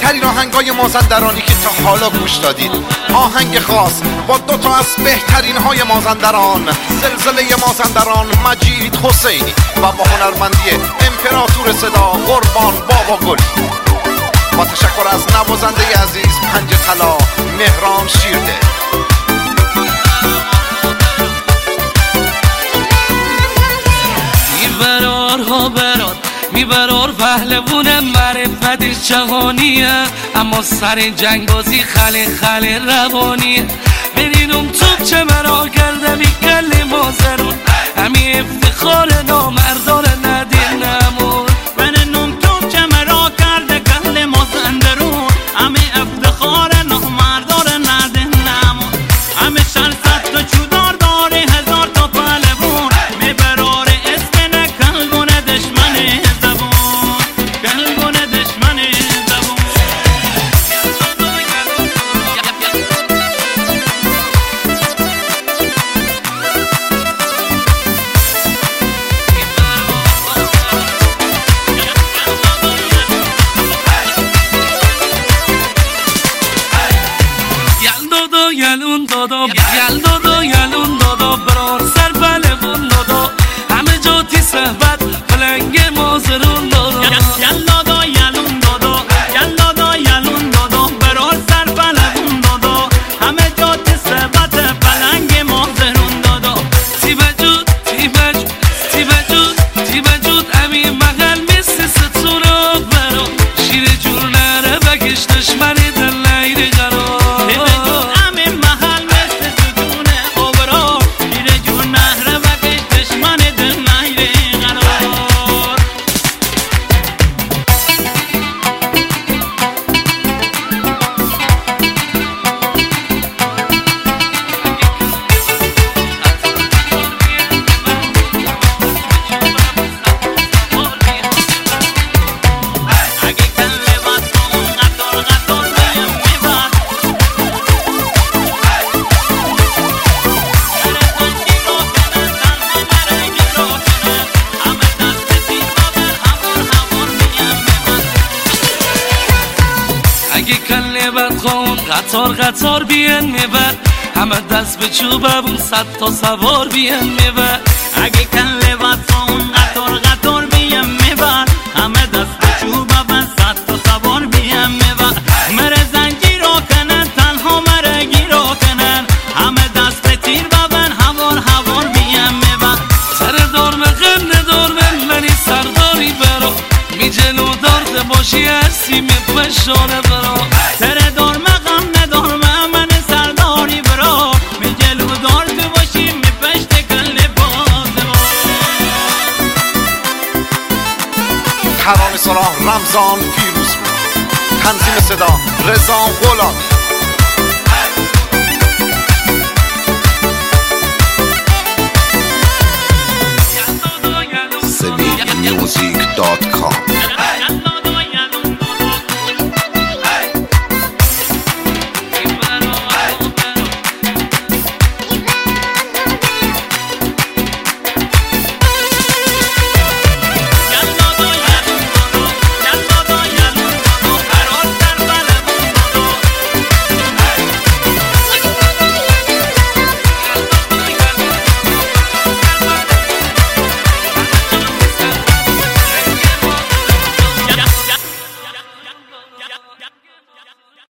بهترین آهنگای مازندرانی که تا حالا گوش دادید. آهنگ خاص با دوتا از بهترین های مازندران، زلزله مازندران مجید حسینی و با هنرمندی امپراتور صدا قربان بابا گل. با تشکر از نوازنده عزیز پنج طلا مهران شیرده. میبرارها براد میبرار پهلوون معرفت جهانیه، اما سر جنگ بازی خله روانیه. برینم توب چه مرا کرده میکل مازرون، همی افتخار نامردان ندین نمون. برینم توب چه مرا کرده کل مازندرون، همی افتخار نامردان ندین نمون. همی شرصت تو چودار داره هزار تا پهلوون، میبرار اسم نکلگون دشمنه یلون دادا برار سر پهلوون دادا، همه جا تی صحبت پلنگ مازرون دادا. یلون دادا برار سر پهلوون دادا، همه جا تی صحبت پلنگ مازرون دادا. تی بجود امی محل مثل ستونو برا، شیر جور نره بکش دشمنی در نیره قرار. قطار بیان میبر، همه دست به چوبمون 100 تا سوار بیان میبر. اگه کن لباس اون قطار بیان میبر، همه دست به چوبمون 100 تا سوار بیان میبر. مره زنجیر رو کنن تنها مره گیر رو کنن، همه دست به تیر ببن هوار بیان میبر. سر دار مقم ندار منی سرداری برا، می جلو دارده باشی هستی می پشانه برا. سر دار مقم ندار من سرداری برا، می جلو دارده باشی می پشت کل باز برا. ترانه سرا رمضان پیروز بود. تنظیم صدا رضا غلامی. sevilmusic.com